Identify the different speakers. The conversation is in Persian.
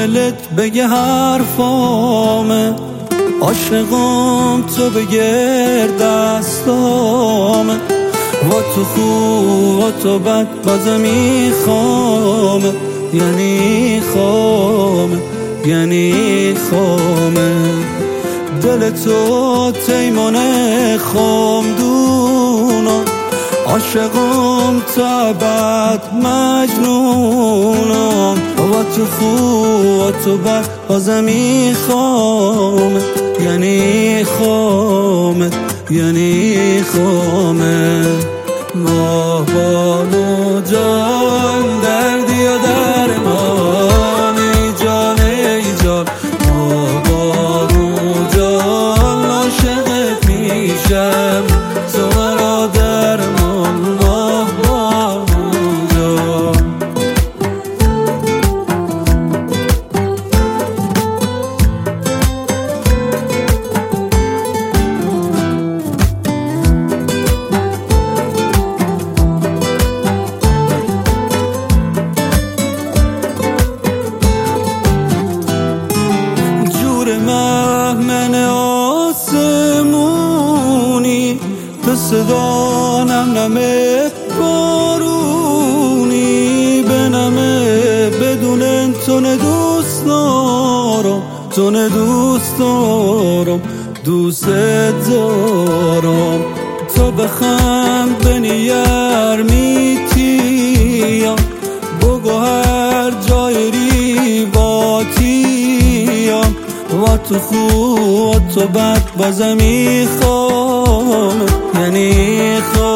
Speaker 1: دلت بگه حرفامه، عاشقم تو بگیر دستامه، و تو خوب و تو بد بازم میخوامه، یعنی خامه دل تو تیمانه خامدونم، عاشقم تا بعد مجنونم، و تو خوب و تو بد بازم میخوامه، یعنی خامه ماه بانو جان دردی و درمانی جان ای جان، ماه بانو جان عاشقت میشم تو مرا درمان، ماه بانو جان. مهمن آسمونی به صدا نمه بارونی، به نمه بدون تونه دوست دارم دوست دارم، تا بخند به نیر میتیم بگو هر جای ریواتیم، و تو خوب و تو بد بازم میخوام، یعنی